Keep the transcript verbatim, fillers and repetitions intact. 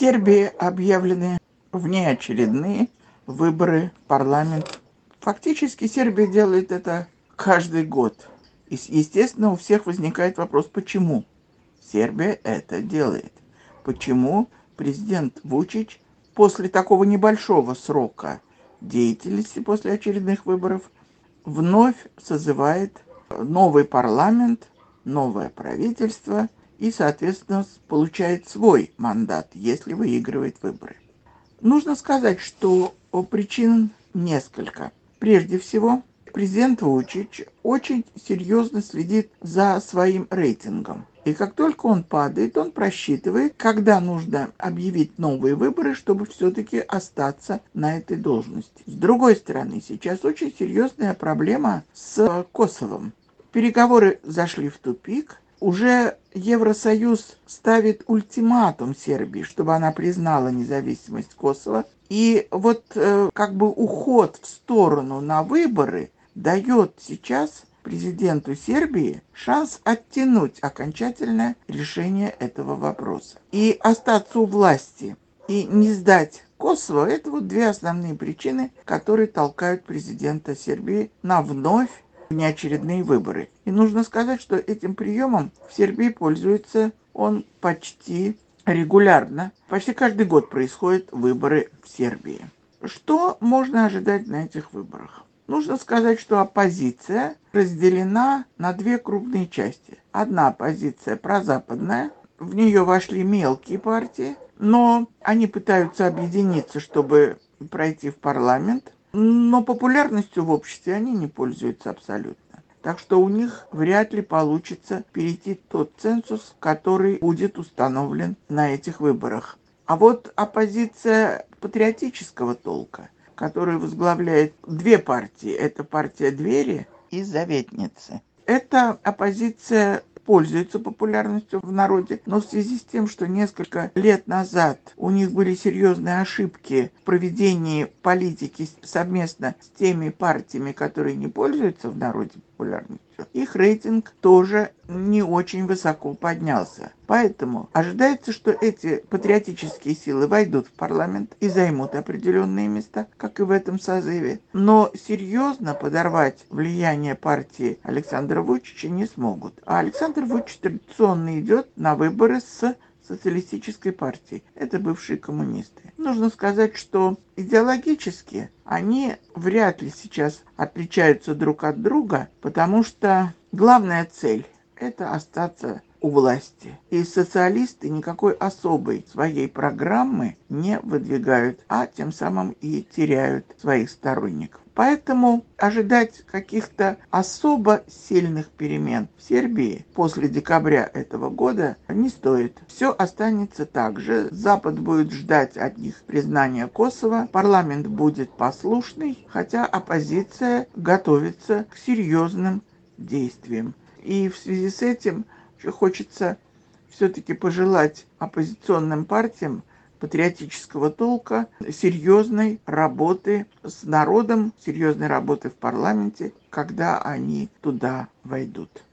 Сербии объявлены внеочередные выборы в парламент. Фактически Сербия делает это каждый год. И, естественно, у всех возникает вопрос, почему Сербия это делает. Почему президент Вучич после такого небольшого срока деятельности, после очередных выборов, вновь созывает новый парламент, новое правительство и, соответственно, получает свой мандат, если выигрывает выборы. Нужно сказать, что причин несколько. Прежде всего, президент Вучич очень серьезно следит за своим рейтингом. И как только он падает, он просчитывает, когда нужно объявить новые выборы, чтобы все-таки остаться на этой должности. С другой стороны, сейчас очень серьезная проблема с Косовом. Переговоры зашли в тупик. Уже Евросоюз ставит ультиматум Сербии, чтобы она признала независимость Косово. И вот э, как бы уход в сторону на выборы дает сейчас президенту Сербии шанс оттянуть окончательное решение этого вопроса. И остаться у власти и не сдать Косово — это вот две основные причины, которые толкают президента Сербии на вновь внеочередные выборы. И нужно сказать, что этим приемом в Сербии пользуется он почти регулярно. Почти каждый год происходят выборы в Сербии. Что можно ожидать на этих выборах? Нужно сказать, что оппозиция разделена на две крупные части. Одна оппозиция прозападная, в нее вошли мелкие партии, но они пытаются объединиться, чтобы пройти в парламент, но популярностью в обществе они не пользуются абсолютно. Так что у них вряд ли получится перейти тот цензус, который будет установлен на этих выборах. А вот оппозиция патриотического толка, которую возглавляет две партии, это партия Двери и Заветницы. Эта оппозиция пользуется популярностью в народе, но в связи с тем, что несколько лет назад у них были серьезные ошибки в проведении политики совместно с теми партиями, которые не пользуются в народе популярностью, их рейтинг тоже не очень высоко поднялся. Поэтому ожидается, что эти патриотические силы войдут в парламент и займут определенные места, как и в этом созыве. Но серьезно подорвать влияние партии Александра Вучича не смогут. А Александр Вучич традиционно идет на выборы с социалистической партией. Это бывшие коммунисты. Нужно сказать, что идеологически они вряд ли сейчас отличаются друг от друга, потому что главная цель – это остаться у власти. И социалисты никакой особой своей программы не выдвигают, а тем самым и теряют своих сторонников. Поэтому ожидать каких-то особо сильных перемен в Сербии после декабря этого года не стоит. Все останется так же. Запад будет ждать от них признания Косово, парламент будет послушный, хотя оппозиция готовится к серьезным действиям. И в связи с этим хочется все-таки пожелать оппозиционным партиям патриотического толка серьезной работы с народом, серьезной работы в парламенте, когда они туда войдут.